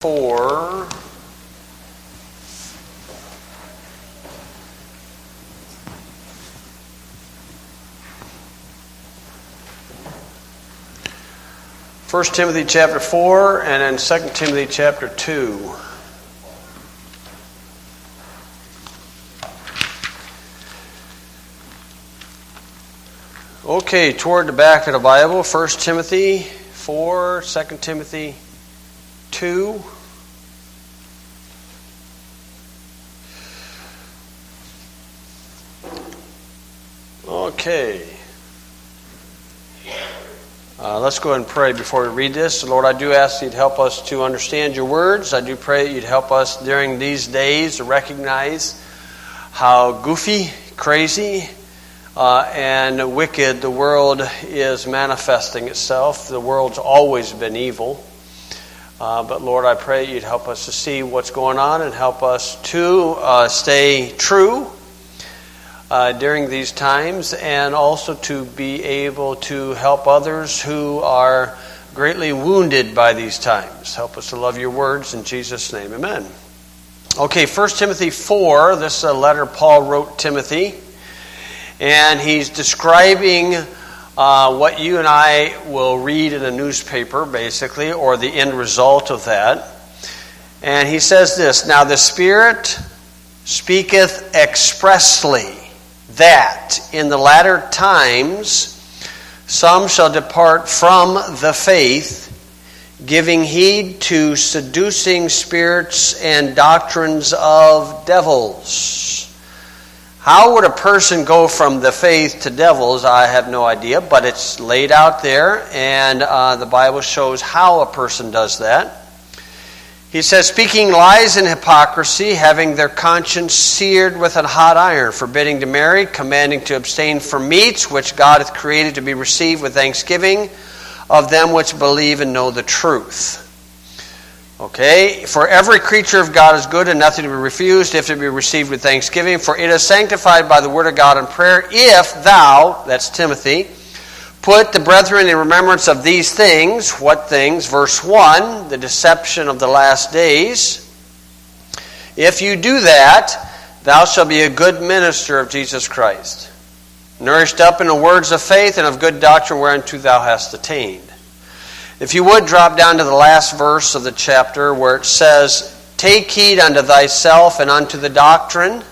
4. First Timothy chapter 4 and then 2 Timothy chapter 2. Okay, toward the back of the Bible, 1 Timothy 4, 2 Timothy 2. Okay. Let's go ahead and pray before we read this. Lord, I do ask you'd help us to understand your words. I do pray that you'd help us during these days to recognize how goofy, crazy, and wicked the world is manifesting itself. The world's always been evil. But Lord, I pray you'd help us to see what's going on and help us to stay true during these times, and also to be able to help others who are greatly wounded by these times. Help us to love your words in Jesus' name. Amen. Okay, 1 Timothy 4, this is a letter Paul wrote Timothy, and he's describing what you and I will read in a newspaper, basically, or the end result of that. And he says this, "Now the Spirit speaketh expressly, that in the latter times some shall depart from the faith, giving heed to seducing spirits and doctrines of devils." How would a person go from the faith to devils? I have no idea, but it's laid out there, and the Bible shows how a person does that. He says, "Speaking lies and hypocrisy, having their conscience seared with a hot iron, forbidding to marry, commanding to abstain from meats, which God hath created to be received with thanksgiving of them which believe and know the truth." Okay, "For every creature of God is good and nothing to be refused, if to be received with thanksgiving, for it is sanctified by the word of God and prayer. If thou," that's Timothy, "put the brethren in remembrance of these things." What things? Verse 1, the deception of the last days. "If you do that, thou shalt be a good minister of Jesus Christ, nourished up in the words of faith and of good doctrine whereunto thou hast attained." If you would drop down to the last verse of the chapter where it says, "Take heed unto thyself and unto the doctrine.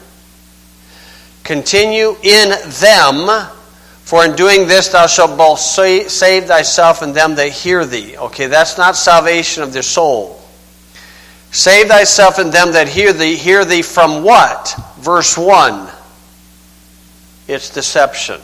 Continue in them, for in doing this thou shalt both save thyself and them that hear thee." Okay, that's not salvation of their soul. Save thyself and them that hear thee from what? Verse 1. It's deception.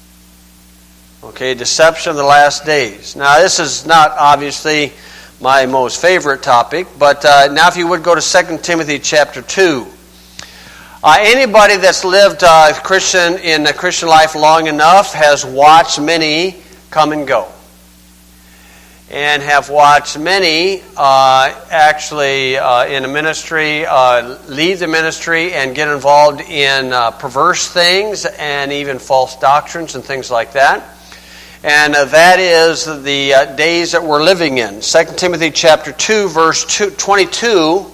Okay, deception of the last days. Now, this is not obviously my most favorite topic, but now if you would go to 2 Timothy chapter 2. Anybody that's lived in a Christian life long enough has watched many come and go, and have watched many actually in a ministry leave the ministry and get involved in perverse things and even false doctrines and things like that. And that is the days that we're living in. 2 Timothy chapter 2, verse 22,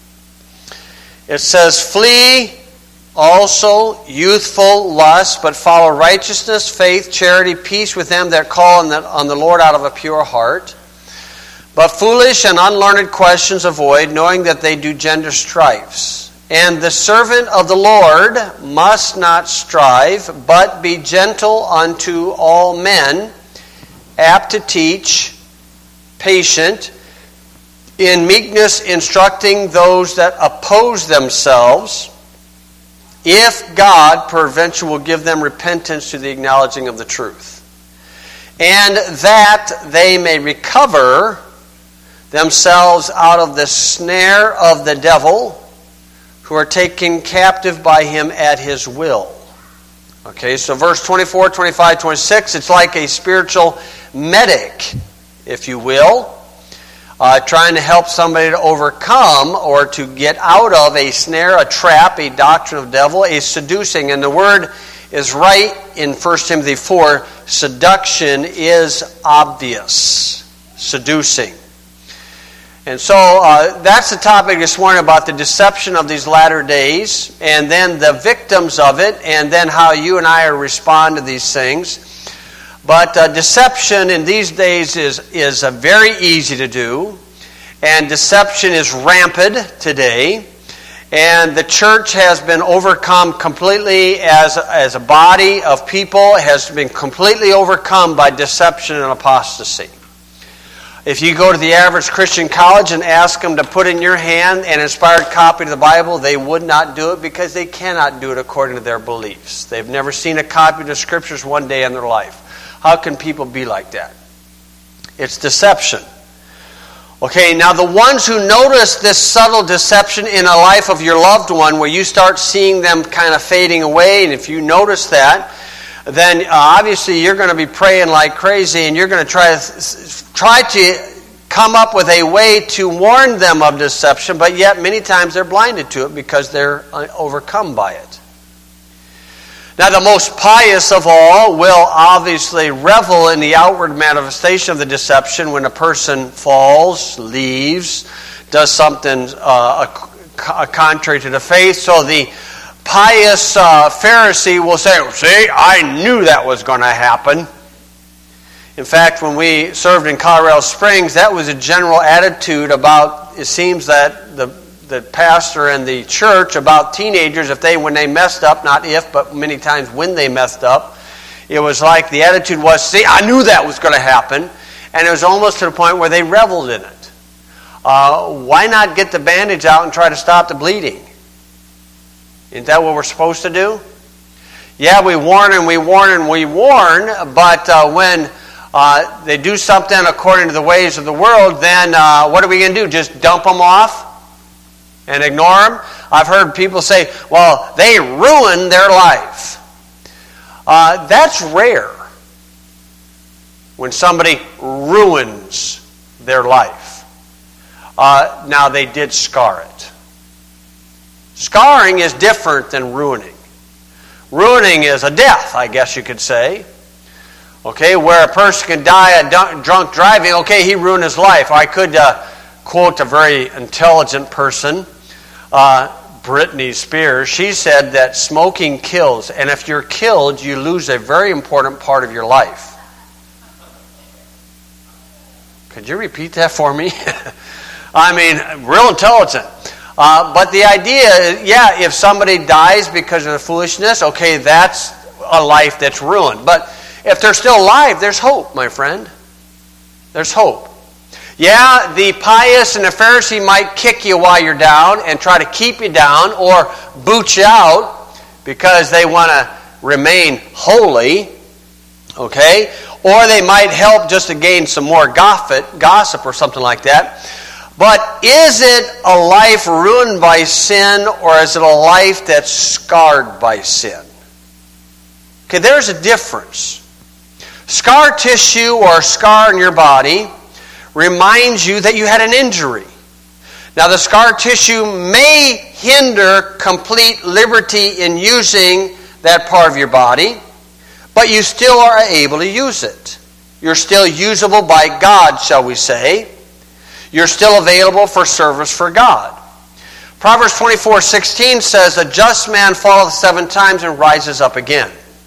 it says, "Flee also youthful lust, but follow righteousness, faith, charity, peace with them that call on the Lord out of a pure heart. But foolish and unlearned questions avoid, knowing that they do gender strifes. And the servant of the Lord must not strive, but be gentle unto all men, apt to teach, patient, in meekness instructing those that oppose themselves, if God peradventure will give them repentance to the acknowledging of the truth, and that they may recover themselves out of the snare of the devil, who are taken captive by him at his will." Okay, so verse 24, 25, 26, it's like a spiritual medic, if you will, trying to help somebody to overcome or to get out of a snare, a trap, a doctrine of devil, a seducing. And the word is right in 1 Timothy 4, seduction is obvious. Seducing. And so that's the topic this morning, about the deception of these latter days, and then the victims of it, and then how you and I respond to these things. But deception in these days is very easy to do, and deception is rampant today. And the church has been overcome completely as a body of people, has been completely overcome by deception and apostasy. If you go to the average Christian college and ask them to put in your hand an inspired copy of the Bible, they would not do it because they cannot do it according to their beliefs. They've never seen a copy of the Scriptures one day in their life. How can people be like that? It's deception. Okay, now the ones who notice this subtle deception in a life of your loved one, where you start seeing them kind of fading away, and if you notice that, then obviously you're going to be praying like crazy, and you're going to try to come up with a way to warn them of deception, but yet many times they're blinded to it because they're overcome by it. Now, the most pious of all will obviously revel in the outward manifestation of the deception when a person falls, leaves, does something contrary to the faith. So the pious Pharisee will say, "See, I knew that was going to happen." In fact, when we served in Colorado Springs, that was a general attitude about, it seems that the pastor and the church, about teenagers, when they messed up, not if, but many times when they messed up, it was like the attitude was, "See, I knew that was going to happen." And it was almost to the point where they reveled in it. Why not get the bandage out and try to stop the bleeding? Isn't that what we're supposed to do? Yeah, we warn and we warn and we warn, but when they do something according to the ways of the world, then what are we going to do? Just dump them off and ignore them? I've heard people say, "Well, they ruined their life." That's rare, when somebody ruins their life. Now, they did scar it. Scarring is different than ruining. Ruining is a death, I guess you could say. Okay, where a person can die of drunk driving, okay, he ruined his life. I could quote a very intelligent person, Britney Spears. She said that smoking kills, and if you're killed, you lose a very important part of your life. Could you repeat that for me? I mean, real intelligent. But the idea is, yeah, if somebody dies because of the foolishness, okay, that's a life that's ruined. But if they're still alive, there's hope, my friend. There's hope. Yeah, the pious and the Pharisee might kick you while you're down and try to keep you down or boot you out because they want to remain holy, okay? Or they might help just to gain some more gossip or something like that. But is it a life ruined by sin, or is it a life that's scarred by sin? Okay, there's a difference. Scar tissue or scar in your body reminds you that you had an injury. Now, the scar tissue may hinder complete liberty in using that part of your body, but you still are able to use it. You're still usable by God, shall we say. You're still available for service for God. Proverbs 24:16 says, "A just man falleth 7 times and rises up again."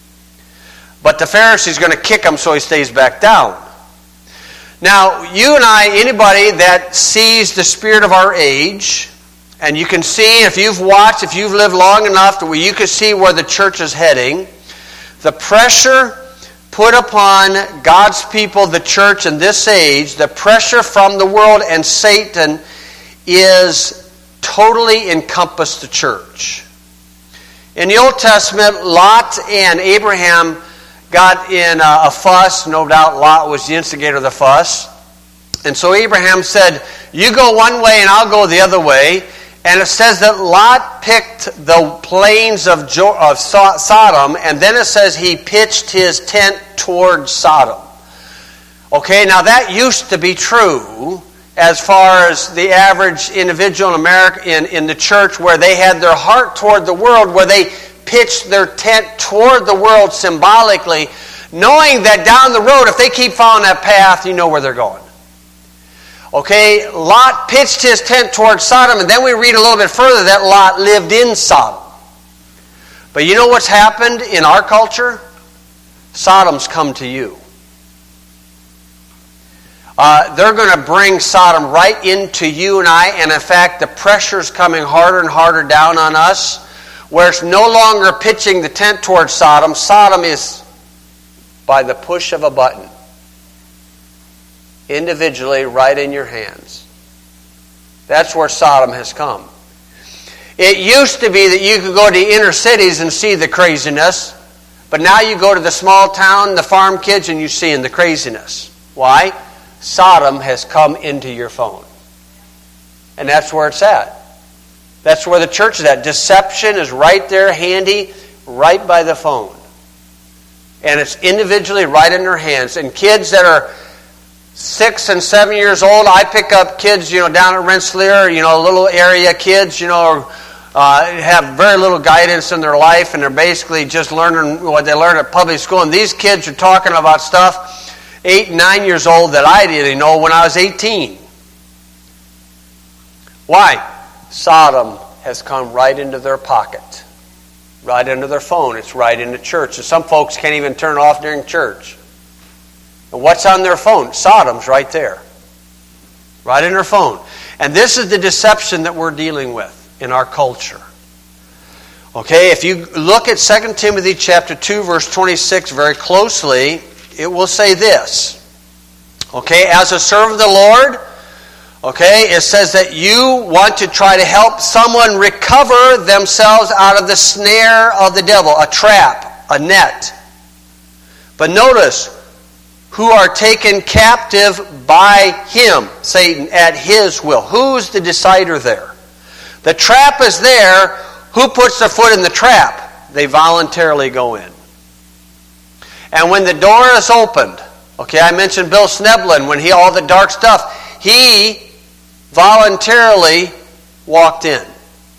But the Pharisee's going to kick him so he stays back down. Now, you and I, anybody that sees the spirit of our age, and you can see, if you've lived long enough to where you can see where the church is heading, the pressure put upon God's people, the church in this age, the pressure from the world and Satan is totally encompassed the church. In the Old Testament, Lot and Abraham got in a fuss. No doubt Lot was the instigator of the fuss. And so Abraham said, "You go one way and I'll go the other way." And it says that Lot picked the plains of Sodom, and then it says he pitched his tent toward Sodom. Okay, now that used to be true as far as the average individual in America, in the church, where they had their heart toward the world, where they pitched their tent toward the world symbolically, knowing that down the road, if they keep following that path, you know where they're going. Okay, Lot pitched his tent towards Sodom, and then we read a little bit further that Lot lived in Sodom. But you know what's happened in our culture? Sodom's come to you. They're going to bring Sodom right into you and I, and in fact, the pressure's coming harder and harder down on us, where it's no longer pitching the tent towards Sodom. Sodom is by the push of a button. Individually, right in your hands. That's where Sodom has come. It used to be that you could go to inner cities and see the craziness, but now you go to the small town, the farm kids, and you see the craziness. Why? Sodom has come into your phone. And that's where it's at. That's where the church is at. Deception is right there, handy, right by the phone. And it's individually right in their hands. And kids that are 6 and 7 years old, I pick up kids, down at Rensselaer, little area kids, have very little guidance in their life, and they're basically just learning what they learn at public school. And these kids are talking about stuff 8 and 9 years old that I didn't know when I was 18. Why? Sodom has come right into their pocket, right into their phone. It's right into church. And some folks can't even turn it off during church. And what's on their phone? Sodom's right there. Right in their phone. And this is the deception that we're dealing with in our culture. Okay, if you look at 2 Timothy chapter 2, verse 26 very closely, it will say this. Okay, as a servant of the Lord, okay, it says that you want to try to help someone recover themselves out of the snare of the devil, a trap, a net. But notice, who are taken captive by him, Satan, at his will. Who's the decider there? The trap is there. Who puts the foot in the trap? They voluntarily go in. And when the door is opened, okay, I mentioned Bill Sneblin, when all the dark stuff, he voluntarily walked in.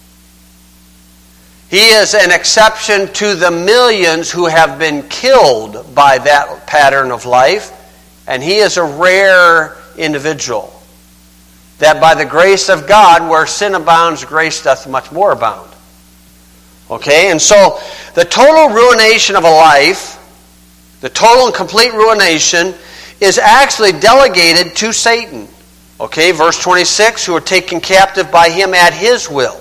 He is an exception to the millions who have been killed by that pattern of life, and he is a rare individual. That by the grace of God, where sin abounds, grace doth much more abound. Okay, and so the total ruination of a life, the total and complete ruination, is actually delegated to Satan. Okay, verse 26, who are taken captive by him at his will.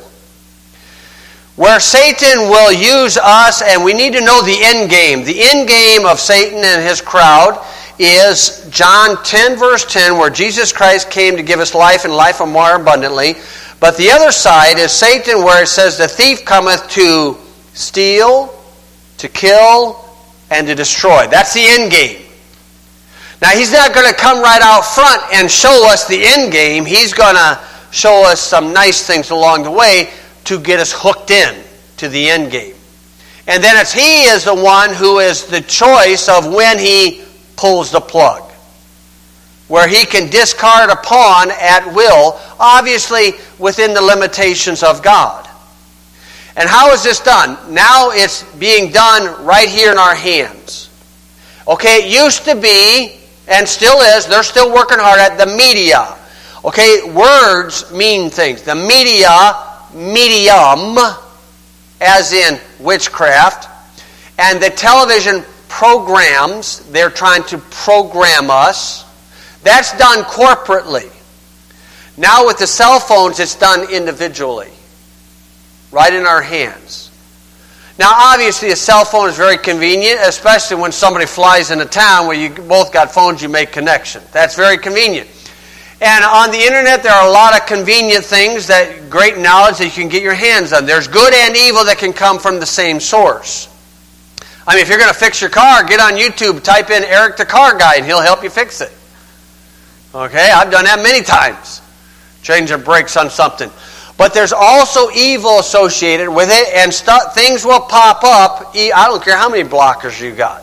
Where Satan will use us, and we need to know the end game. The end game of Satan and his crowd is John 10, verse 10, where Jesus Christ came to give us life and life more abundantly. But the other side is Satan, where it says, the thief cometh to steal, to kill, and to destroy. That's the end game. Now, he's not going to come right out front and show us the end game. He's going to show us some nice things along the way to get us hooked in to the end game. And then he is the one who is the choice of when he pulls the plug, where he can discard a pawn at will, obviously within the limitations of God. And how is this done? Now it's being done right here in our hands. Okay, it used to be, and still is, they're still working hard at the media. Okay, words mean things. The media, medium, as in witchcraft, and the television programs, they're trying to program us. That's done corporately. Now with the cell phones, it's done individually, right in our hands. Now obviously a cell phone is very convenient, especially when somebody flies into town where you both got phones, you make connection. That's very convenient. And on the internet, there are a lot of convenient things, that great knowledge that you can get your hands on. There's good and evil that can come from the same source. I mean, if you're going to fix your car, get on YouTube, type in Eric the Car Guy, and he'll help you fix it. Okay, I've done that many times. Change the brakes on something. But there's also evil associated with it, and things will pop up. I don't care how many blockers you got.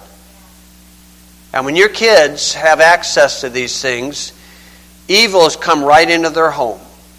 And when your kids have access to these things, evil has come right into their home.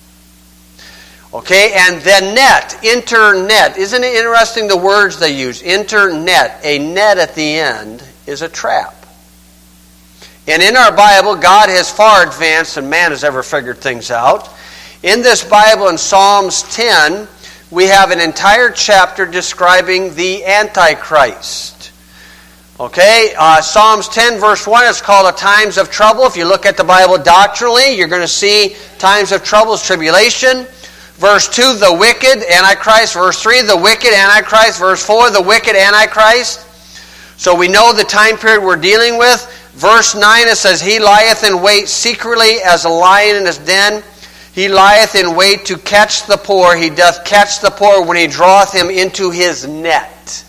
Okay, and the net, internet. Isn't it interesting the words they use? Internet, a net at the end, is a trap. And in our Bible, God has far advanced than man has ever figured things out. In this Bible, in Psalms 10, we have an entire chapter describing the Antichrist. Okay, Psalms 10 verse 1 is called a times of trouble. If you look at the Bible doctrinally, you're going to see times of trouble, tribulation. Verse 2, the wicked Antichrist. Verse 3, the wicked Antichrist. Verse 4, the wicked Antichrist. So we know the time period we're dealing with. Verse 9, it says, he lieth in wait secretly as a lion in his den. He lieth in wait to catch the poor. He doth catch the poor when he draweth him into his net.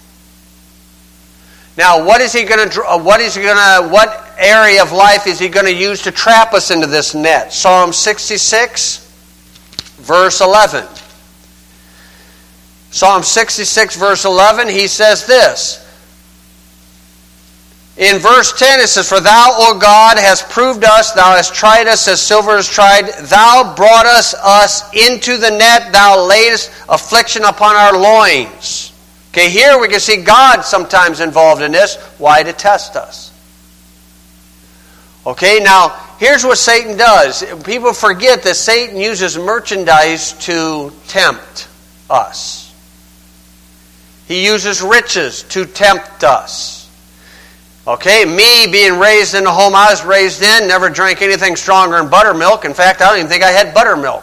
Now, what area of life is he going to use to trap us into this net? Psalm 66, verse 11. Psalm 66, verse 11, he says this. In verse 10, it says, for thou, O God, hast proved us, thou hast tried us as silver is tried. Thou broughtest us into the net, thou laidest affliction upon our loins. Okay, here we can see God sometimes involved in this. Why? To test us. Okay, now, here's what Satan does. People forget that Satan uses merchandise to tempt us. He uses riches to tempt us. Okay, me being raised in the home I was raised in, never drank anything stronger than buttermilk. In fact, I don't even think I had buttermilk.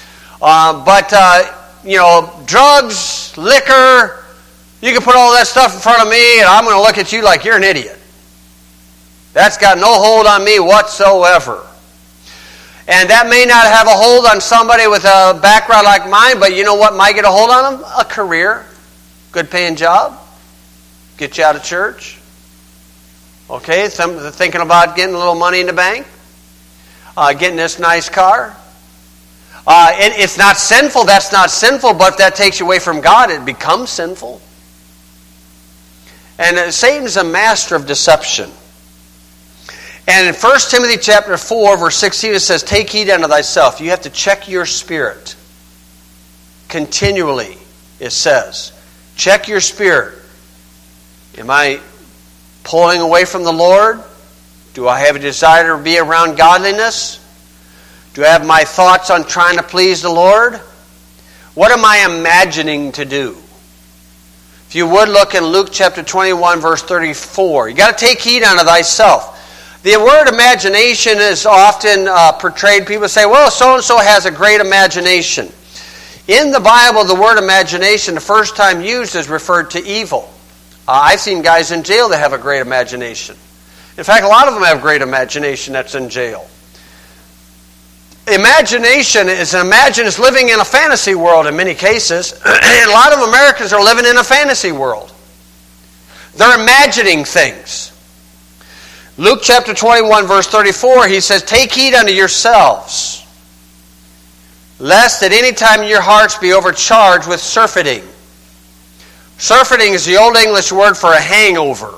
Drugs, liquor, you can put all that stuff in front of me and I'm going to look at you like you're an idiot. That's got no hold on me whatsoever. And that may not have a hold on somebody with a background like mine, but you know what might get a hold on them? A career, good paying job, get you out of church. Okay, some thinking about getting a little money in the bank, getting this nice car. And it's not sinful, that's not sinful, but if that takes you away from God, it becomes sinful. And Satan's a master of deception. And in 1 Timothy chapter 4, verse 16, it says, take heed unto thyself. You have to check your spirit. Continually, it says. Check your spirit. Am I pulling away from the Lord? Do I have a desire to be around godliness? Do I have my thoughts on trying to please the Lord? What am I imagining to do? If you would look in Luke chapter 21, verse 34. You got to take heed unto thyself. The word imagination is often portrayed. People say, well, so-and-so has a great imagination. In the Bible, the word imagination, the first time used, is referred to evil. I've seen guys in jail that have a great imagination. In fact, a lot of them have great imagination that's in jail. Imagination is living in a fantasy world in many cases. And a lot of Americans are living in a fantasy world. They're imagining things. Luke chapter 21, verse 34, he says, take heed unto yourselves, lest at any time your hearts be overcharged with surfeiting. Surfeiting is the Old English word for a hangover.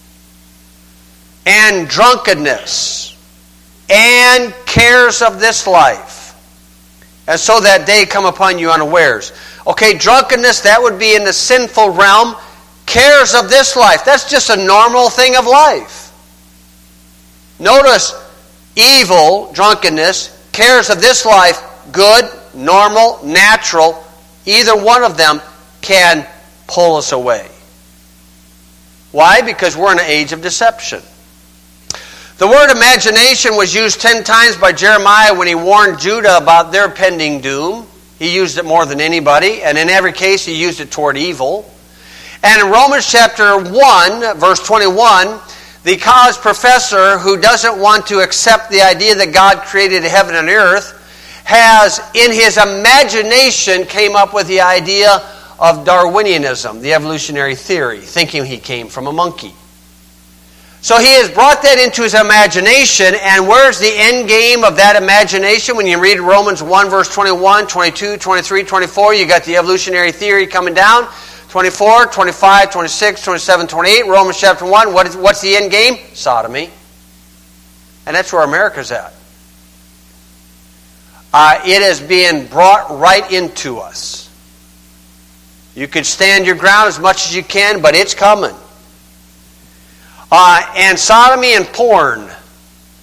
And drunkenness. And cares of this life. And so that day come upon you unawares. Okay, drunkenness, that would be in the sinful realm. Cares of this life, that's just a normal thing of life. Notice, evil, drunkenness, cares of this life, good, normal, natural, either one of them can pull us away. Why? Because we're in an age of deception. The word imagination was used 10 times by Jeremiah when he warned Judah about their pending doom. He used it more than anybody, and in every case he used it toward evil. And in Romans chapter 1, verse 21, the college professor who doesn't want to accept the idea that God created heaven and earth has, in his imagination, came up with the idea of Darwinianism, the evolutionary theory, thinking he came from a monkey. So he has brought that into his imagination, and where's the end game of that imagination? When you read Romans 1, verse 21, 22, 23, 24, you got the evolutionary theory coming down. 24, 25, 26, 27, 28, Romans chapter 1, what's the end game? Sodomy. And that's where America's at. It is being brought right into us. You can stand your ground as much as you can, but it's coming. And sodomy and porn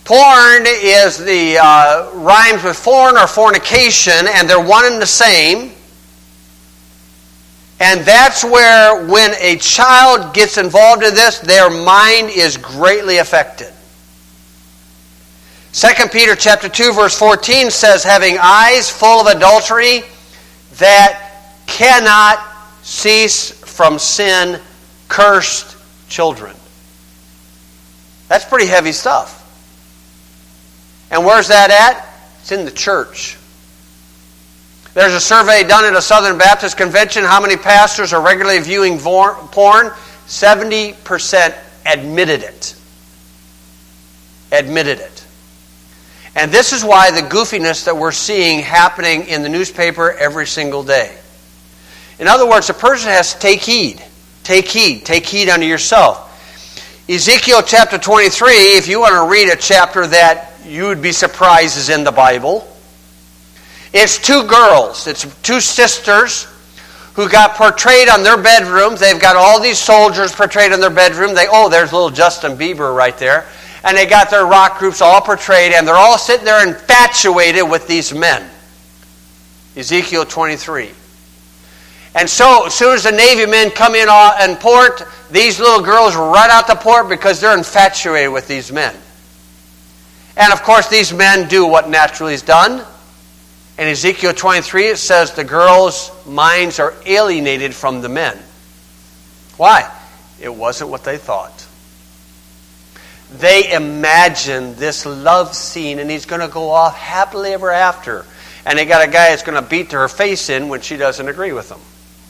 Porn is the rhymes with foreign or fornication, and they're one and the same. And that's where when a child gets involved in this, their mind is greatly affected. 2 Peter chapter 2, verse 14 says, having eyes full of adultery that cannot cease from sin, cursed children. That's pretty heavy stuff. And where's that at? It's in the church. There's a survey done at a Southern Baptist convention. How many pastors are regularly viewing porn? 70% admitted it. Admitted it. And this is why the goofiness that we're seeing happening in the newspaper every single day. In other words, a person has to take heed. Take heed. Take heed unto yourself. Ezekiel chapter 23, if you want to read a chapter that you would be surprised is in the Bible. It's two girls. It's two sisters who got portrayed on their bedrooms. They've got all these soldiers portrayed in their bedroom. There's little Justin Bieber right there. And they got their rock groups all portrayed, and they're all sitting there infatuated with these men. Ezekiel 23. And so, as soon as the Navy men come in and port, these little girls run out to port because they're infatuated with these men. And of course, these men do what naturally is done. In Ezekiel 23, it says the girls' minds are alienated from the men. Why? It wasn't what they thought. They imagined this love scene, and he's going to go off happily ever after. And they got a guy that's going to beat her face in when she doesn't agree with him.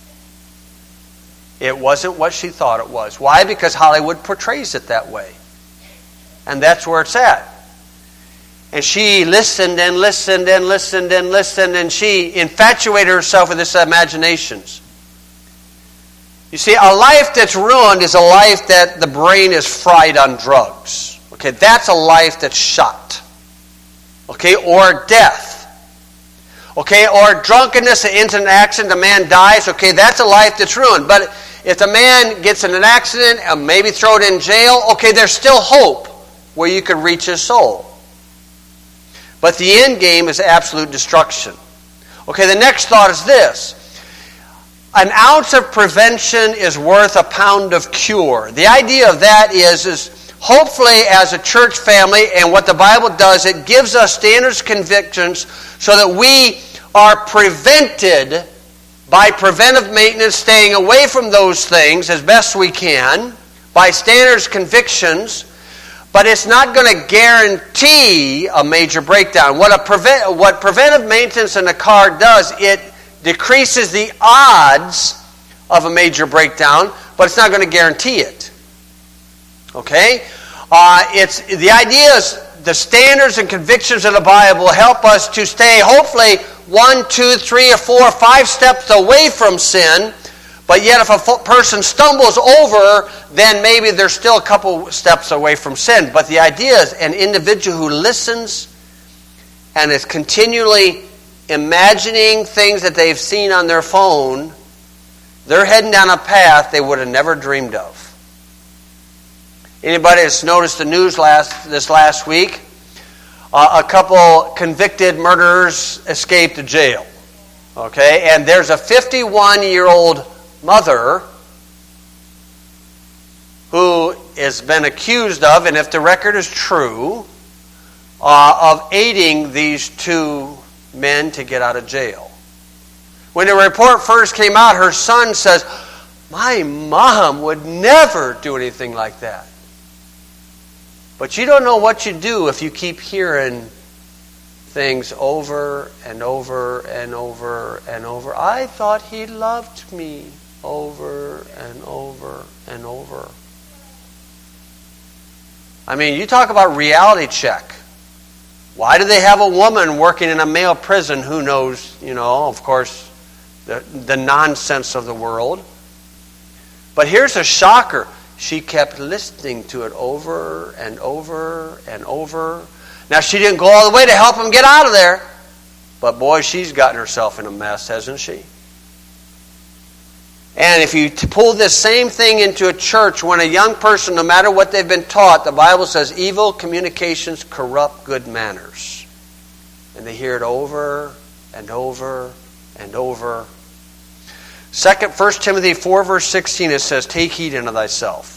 It wasn't what she thought it was. Why? Because Hollywood portrays it that way. And that's where it's at. And she listened and listened and listened and listened, and she infatuated herself with this imaginations. You see, a life that's ruined is a life that the brain is fried on drugs. Okay, that's a life that's shot. Okay, or death. Okay, or drunkenness, an instant accident, a man dies. Okay, that's a life that's ruined. But if the man gets in an accident and maybe thrown in jail, okay, there's still hope where you can reach his soul. But the end game is absolute destruction. Okay, the next thought is this. An ounce of prevention is worth a pound of cure. The idea of that is hopefully as a church family, and what the Bible does, it gives us standards, convictions, so that we are prevented by preventive maintenance, staying away from those things as best we can, by standards, convictions, but it's not going to guarantee a major breakdown. What preventive maintenance in a car does, it decreases the odds of a major breakdown, but it's not going to guarantee it. Okay? The idea is the standards and convictions of the Bible help us to stay, hopefully, 1, 2, 3, or 4, or 5 steps away from sin. But yet if a person stumbles over, then maybe they're still a couple steps away from sin. But the idea is an individual who listens and is continually imagining things that they've seen on their phone, they're heading down a path they would have never dreamed of. Anybody that's noticed the news this last week, a couple convicted murderers escaped jail. Okay, and there's a 51-year-old mother who has been accused of, and if the record is true, of aiding these two men to get out of jail. When the report first came out, her son says, "My mom would never do anything like that." But you don't know what you do if you keep hearing things over and over and over and over. I thought he loved me, over and over and over. I mean, you talk about reality check. Why do they have a woman working in a male prison who knows, of course, the nonsense of the world? But here's a shocker. She kept listening to it over and over and over. Now, she didn't go all the way to help him get out of there. But boy, she's gotten herself in a mess, hasn't she? And if you pull this same thing into a church, when a young person, no matter what they've been taught, the Bible says evil communications corrupt good manners. And they hear it over and over and over. 1 Timothy 4 verse 16, it says, take heed unto thyself.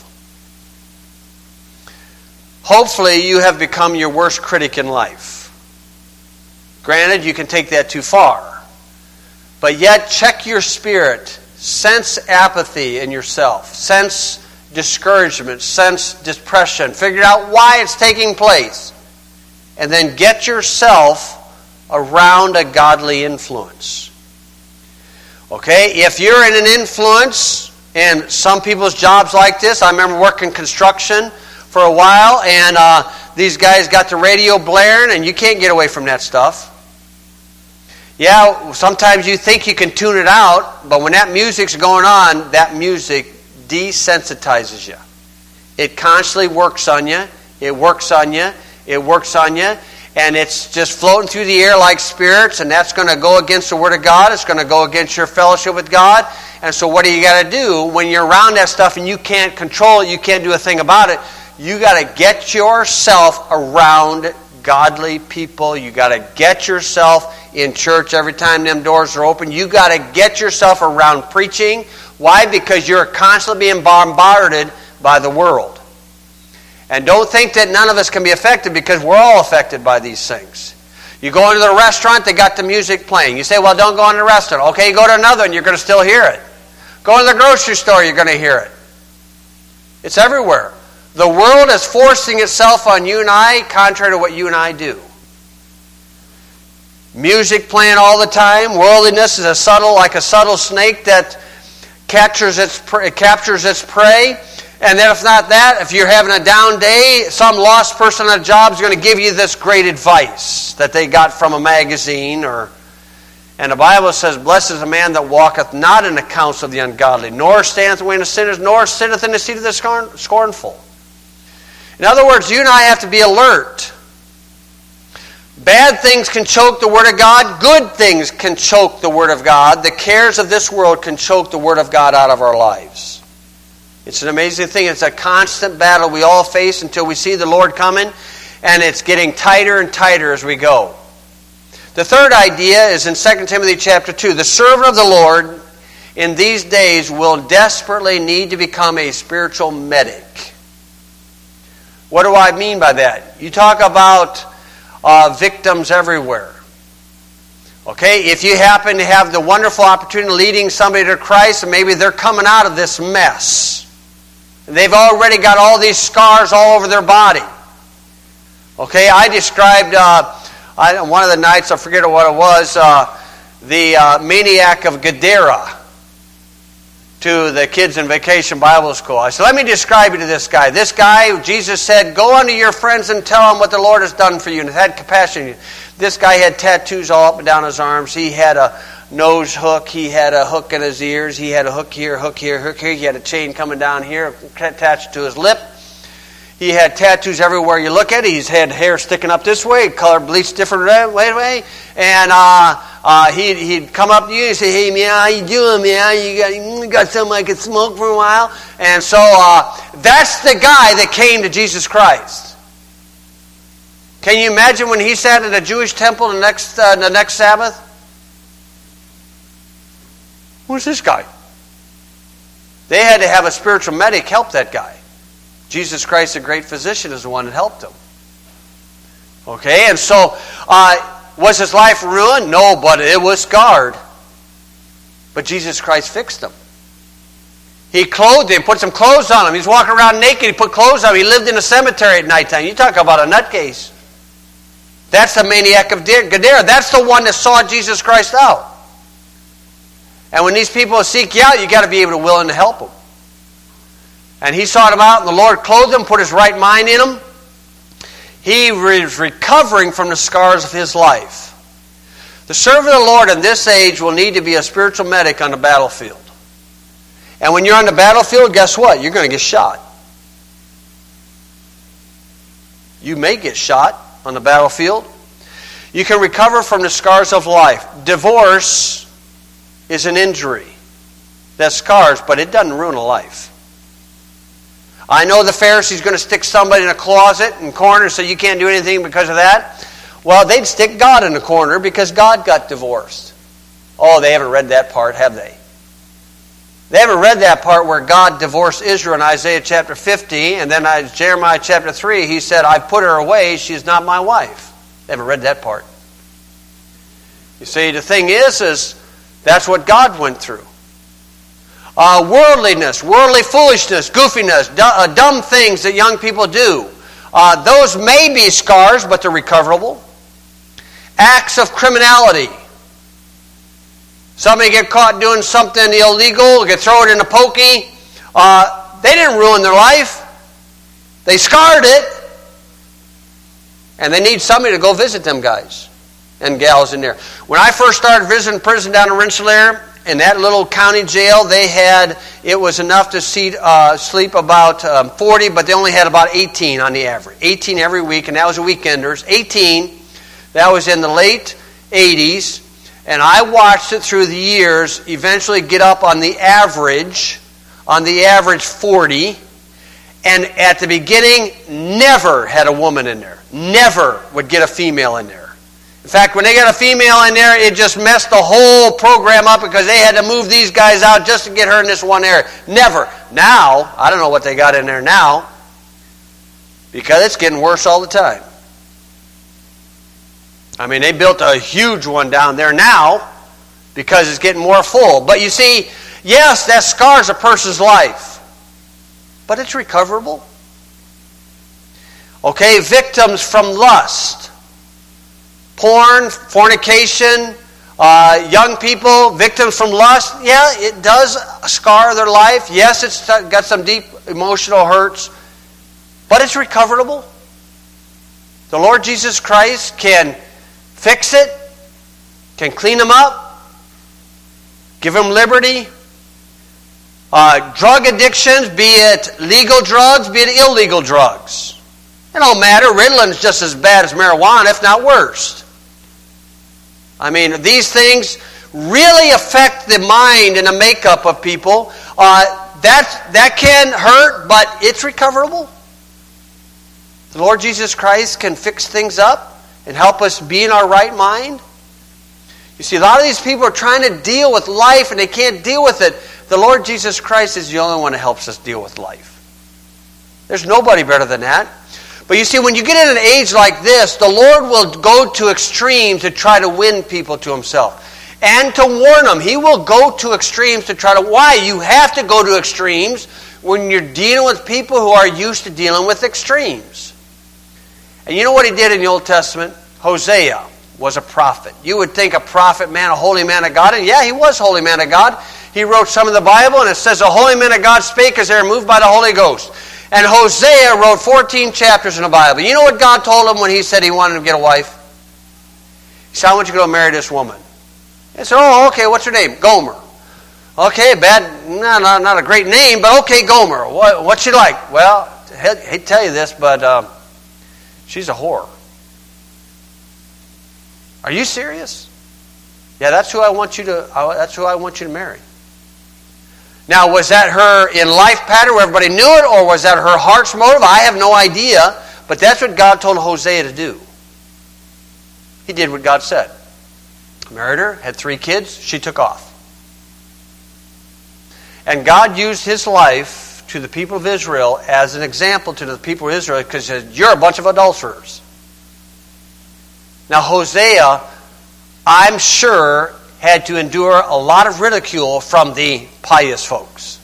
Hopefully you have become your worst critic in life. Granted, you can take that too far. But yet, check your spirit. Sense apathy in yourself. Sense discouragement. Sense depression. Figure out why it's taking place. And then get yourself around a godly influence. Okay? If you're in an influence, and some people's jobs like this, I remember working construction for a while, and these guys got the radio blaring, and you can't get away from that stuff. Yeah, sometimes you think you can tune it out, but when that music's going on, that music desensitizes you. It constantly works on you. It works on you. It works on you. And it's just floating through the air like spirits, and that's going to go against the Word of God. It's going to go against your fellowship with God. And so what do you got to do when you're around that stuff and you can't control it, you can't do a thing about it? You got to get yourself around godly people. You got to get yourself in church every time them doors are open. You got to get yourself around preaching. Why? Because you're constantly being bombarded by the world. And don't think that none of us can be affected, because we're all affected by these things. You go into the restaurant, they got the music playing. You say, well, don't go into the restaurant. Okay, you go to another one, you're going to still hear it. Go to the grocery store, you're going to hear it. It's everywhere. The world is forcing itself on you and I, contrary to what you and I do. Music playing all the time. Worldliness is like a subtle snake that captures its prey. And then if not that, if you're having a down day, some lost person on a job is going to give you this great advice that they got from a magazine. And the Bible says, blessed is the man that walketh not in the counsel of the ungodly, nor standeth in the way of sinners, nor sitteth in the seat of the scornful. In other words, you and I have to be alert. Bad things can choke the Word of God. Good things can choke the Word of God. The cares of this world can choke the Word of God out of our lives. It's an amazing thing. It's a constant battle we all face until we see the Lord coming, and it's getting tighter and tighter as we go. The third idea is in 2 Timothy chapter 2. The servant of the Lord in these days will desperately need to become a spiritual medic. What do I mean by that? You talk about victims everywhere. Okay, if you happen to have the wonderful opportunity of leading somebody to Christ, and maybe they're coming out of this mess. They've already got all these scars all over their body. Okay, I described, one of the nights, I forget what it was, the maniac of Gadara to the kids in Vacation Bible School. I said, let me describe you to this guy. This guy, Jesus said, go unto your friends and tell them what the Lord has done for you, and had compassion. This guy had tattoos all up and down his arms. He had a nose hook. He had a hook in his ears. He had a hook here, hook here, hook here. He had a chain coming down here attached to his lip. He had tattoos everywhere you look at it. He's had hair sticking up this way, color bleached different way. And he'd come up to you and say, hey, man, how you doing, man? You got something I could smoke for a while? And so that's the guy that came to Jesus Christ. Can you imagine when he sat at a Jewish temple the next Sabbath? Who's this guy? They had to have a spiritual medic help that guy. Jesus Christ, the great physician, is the one that helped him. Okay, and so was his life ruined? No, but it was scarred. But Jesus Christ fixed him. He clothed him, put some clothes on him. He's walking around naked. He put clothes on him. He lived in a cemetery at nighttime. You talk about a nutcase. That's the maniac of Gadara. That's the one that sought Jesus Christ out. And when these people seek you out, you got to be able to willing to help them. And he sought him out, and the Lord clothed him, put his right mind in him. He was recovering from the scars of his life. The servant of the Lord in this age will need to be a spiritual medic on the battlefield. And when you're on the battlefield, guess what? You're going to get shot. You may get shot on the battlefield. You can recover from the scars of life. Divorce is an injury. that scars, but it doesn't ruin a life. I know the Pharisees going to stick somebody in a closet and corner so you can't do anything because of that. Well, they'd stick God in the corner because God got divorced. Oh, they haven't read that part, have they? They haven't read that part where God divorced Israel in Isaiah chapter 50, and then Jeremiah chapter 3, he said, I put her away, she is not my wife. They haven't read that part. You see, the thing is that's what God went through. Worldliness, worldly foolishness, goofiness, dumb things that young people do. Those may be scars, but they're recoverable. Acts of criminality. Somebody get caught doing something illegal, get thrown in a pokey. They didn't ruin their life. They scarred it. And they need somebody to go visit them guys and gals in there. When I first started visiting prison down in Rensselaer, in that little county jail, it was enough to sleep about 40, but they only had about 18 on the average. 18 every week, and that was the weekenders. 18, that was in the late 80s, and I watched it through the years, eventually get up on the average 40, and at the beginning, never had a woman in there. Never would get a female in there. In fact, when they got a female in there, it just messed the whole program up because they had to move these guys out just to get her in this one area. Never. Now, I don't know what they got in there now, because it's getting worse all the time. I mean, they built a huge one down there now because it's getting more full. But you see, yes, that scars a person's life, but it's recoverable. Okay, victims from lust. Porn, fornication, young people, victims from lust. Yeah, it does scar their life. Yes, it's got some deep emotional hurts, but it's recoverable. The Lord Jesus Christ can fix it, can clean them up, give them liberty. Drug addictions, be it legal drugs, be it illegal drugs. It don't matter. Ritalin is just as bad as marijuana, if not worse. I mean, these things really affect the mind and the makeup of people. That can hurt, but it's recoverable. The Lord Jesus Christ can fix things up and help us be in our right mind. You see, a lot of these people are trying to deal with life and they can't deal with it. The Lord Jesus Christ is the only one that helps us deal with life. There's nobody better than that. But you see, when you get at an age like this, the Lord will go to extremes to try to win people to Himself. And to warn them. He will go to extremes to try to... Why? You have to go to extremes when you're dealing with people who are used to dealing with extremes. And you know what he did in the Old Testament? Hosea was a prophet. You would think a prophet man, a holy man of God. And yeah, he was a holy man of God. He wrote some of the Bible, and it says, the holy man of God spake as they were moved by the Holy Ghost. And Hosea wrote 14 chapters in the Bible. You know what God told him when he said he wanted to get a wife? He said, I want you to go marry this woman. He said, oh, okay, what's her name? Gomer. Okay, not a great name, but okay, Gomer. What's she like? Well, I hate to tell you this, but she's a whore. Are you serious? Yeah, that's who I want you to marry. Now, was that her in life pattern where everybody knew it, or was that her heart's motive? I have no idea, but that's what God told Hosea to do. He did what God said. Married her, had 3 kids, she took off. And God used his life to the people of Israel as an example to the people of Israel because he said, you're a bunch of adulterers. Now, Hosea, I'm sure, had to endure a lot of ridicule from the pious folks.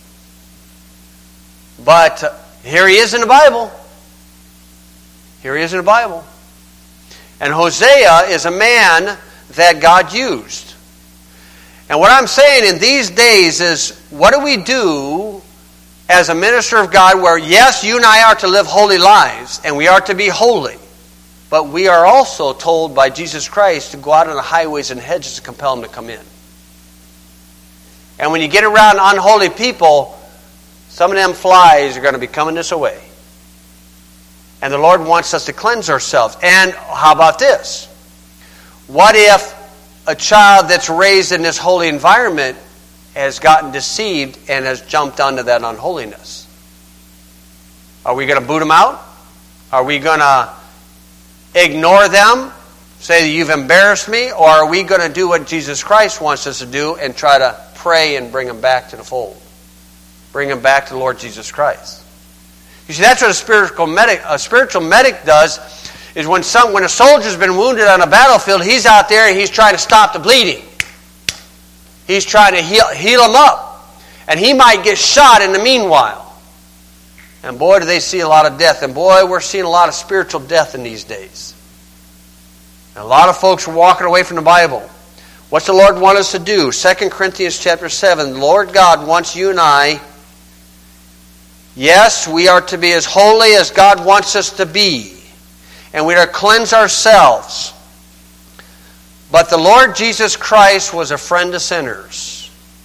But here he is in the Bible. Here he is in the Bible. And Hosea is a man that God used. And what I'm saying in these days is, what do we do as a minister of God where, yes, you and I are to live holy lives, and we are to be holy. But we are also told by Jesus Christ to go out on the highways and hedges to compel them to come in. And when you get around unholy people, some of them flies are going to be coming this way. And the Lord wants us to cleanse ourselves. And how about this? What if a child that's raised in this holy environment has gotten deceived and has jumped onto that unholiness? Are we going to boot them out? Are we going to ignore them? Say that you've embarrassed me? Or are we going to do what Jesus Christ wants us to do and try to pray and bring them back to the fold? Bring them back to the Lord Jesus Christ. You see, that's what a spiritual medic does, is when a soldier's been wounded on a battlefield, he's out there and he's trying to stop the bleeding. He's trying to heal him up. And he might get shot in the meanwhile. And boy, do they see a lot of death. And boy, we're seeing a lot of spiritual death in these days. And a lot of folks are walking away from the Bible. What's the Lord want us to do? 2 Corinthians chapter 7. The Lord God wants you and I, yes, we are to be as holy as God wants us to be. And we are to cleanse ourselves. But the Lord Jesus Christ was a friend of sinners.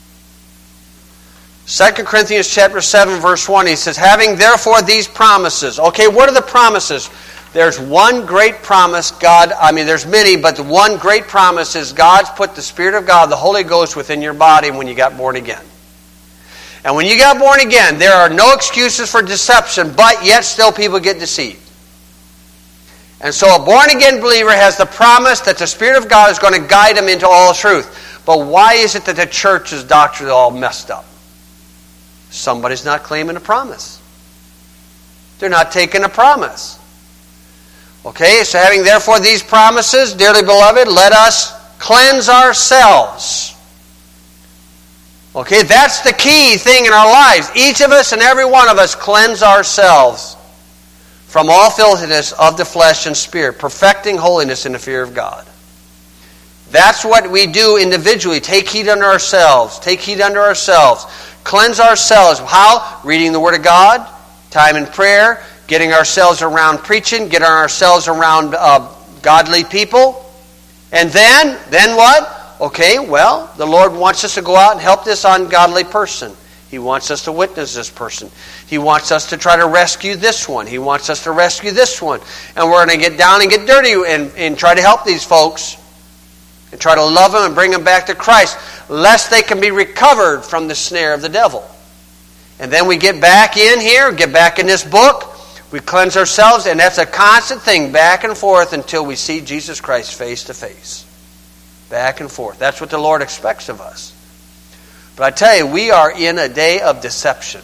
2 Corinthians chapter 7, verse 1, he says, having therefore these promises. Okay, what are the promises? There's one great promise, there's many, but the one great promise is God's put the Spirit of God, the Holy Ghost, within your body when you got born again. And when you got born again, there are no excuses for deception, but yet still people get deceived. And so a born-again believer has the promise that the Spirit of God is going to guide him into all truth. But why is it that the church's doctrine is all messed up? Somebody's not claiming a promise. They're not taking a promise. Okay, so having therefore these promises, dearly beloved, let us cleanse ourselves. Okay, that's the key thing in our lives. Each of us and every one of us cleanse ourselves from all filthiness of the flesh and spirit, perfecting holiness in the fear of God. That's what we do individually. Take heed unto ourselves. Take heed unto ourselves. Cleanse ourselves. How? Reading the Word of God, time in prayer, getting ourselves around preaching, getting ourselves around godly people. And then what? Okay, well, the Lord wants us to go out and help this ungodly person. He wants us to witness this person. He wants us to try to rescue this one. He wants us to rescue this one. And we're going to get down and get dirty and try to help these folks. And try to love them and bring them back to Christ, lest they can be recovered from the snare of the devil. And then we get back in here, get back in this book, we cleanse ourselves, and that's a constant thing, back and forth until we see Jesus Christ face to face. Back and forth. That's what the Lord expects of us. But I tell you, we are in a day of deception.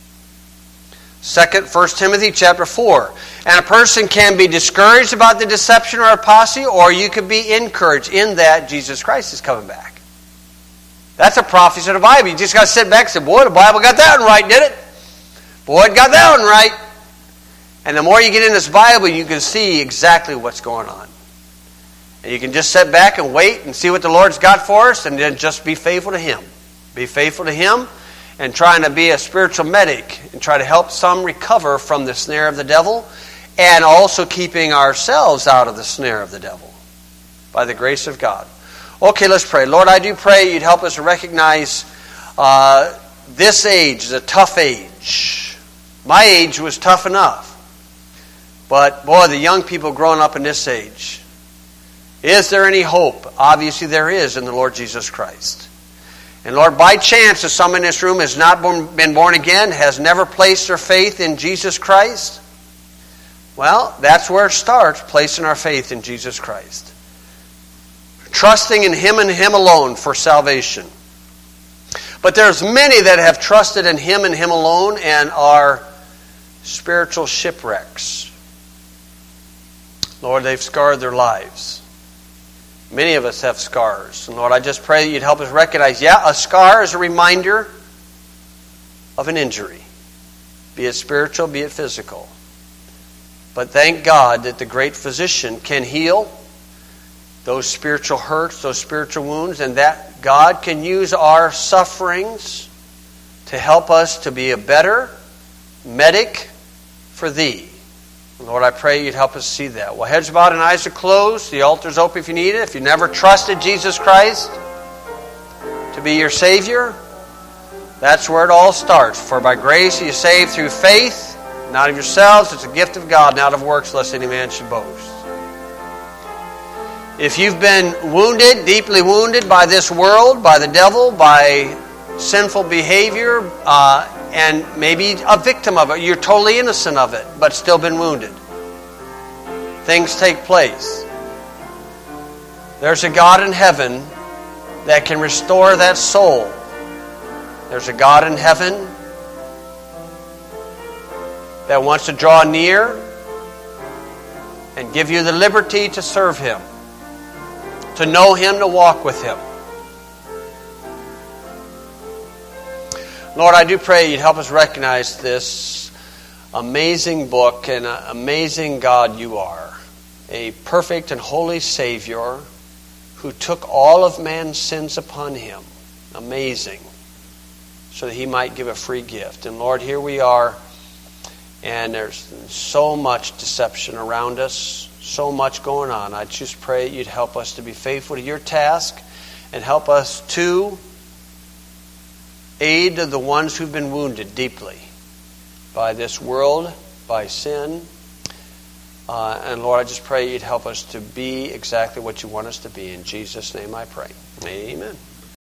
1 Timothy chapter 4. And a person can be discouraged about the deception or apostasy, or you could be encouraged in that Jesus Christ is coming back. That's a prophecy of the Bible. You just got to sit back and say, boy, the Bible got that one right, did it? Boy, it got that one right. And the more you get in this Bible, you can see exactly what's going on. And you can just sit back and wait and see what the Lord's got for us, and then just be faithful to Him. Be faithful to Him. And trying to be a spiritual medic and try to help some recover from the snare of the devil, and also keeping ourselves out of the snare of the devil by the grace of God. Okay, let's pray. Lord, I do pray you'd help us to recognize this age is a tough age. My age was tough enough. But boy, the young people growing up in this age, is there any hope? Obviously there is in the Lord Jesus Christ. And Lord, by chance, if someone in this room has not been born again, has never placed their faith in Jesus Christ, well, that's where it starts, placing our faith in Jesus Christ. Trusting in Him and Him alone for salvation. But there's many that have trusted in Him and Him alone and are spiritual shipwrecks. Lord, they've scarred their lives. Many of us have scars. And Lord, I just pray that you'd help us recognize, a scar is a reminder of an injury. Be it spiritual, be it physical. But thank God that the great physician can heal those spiritual hurts, those spiritual wounds, and that God can use our sufferings to help us to be a better medic for Thee. Lord, I pray you'd help us see that. Well, heads bowed and eyes are closed. The altar's open if you need it. If you never trusted Jesus Christ to be your Savior, that's where it all starts. For by grace you are saved through faith, not of yourselves. It's a gift of God, not of works, lest any man should boast. If you've been wounded, deeply wounded by this world, by the devil, by sinful behavior and maybe a victim of it. You're totally innocent of it, but still been wounded. Things take place. There's a God in heaven that can restore that soul. There's a God in heaven that wants to draw near and give you the liberty to serve Him, to know Him, to walk with Him. Lord, I do pray You'd help us recognize this amazing book and amazing God You are. A perfect and holy Savior who took all of man's sins upon Him. Amazing. So that He might give a free gift. And Lord, here we are, and there's so much deception around us, so much going on. I just pray You'd help us to be faithful to Your task and help us to aid the ones who've been wounded deeply by this world, by sin. And Lord, I just pray You'd help us to be exactly what You want us to be. In Jesus' name I pray. Amen.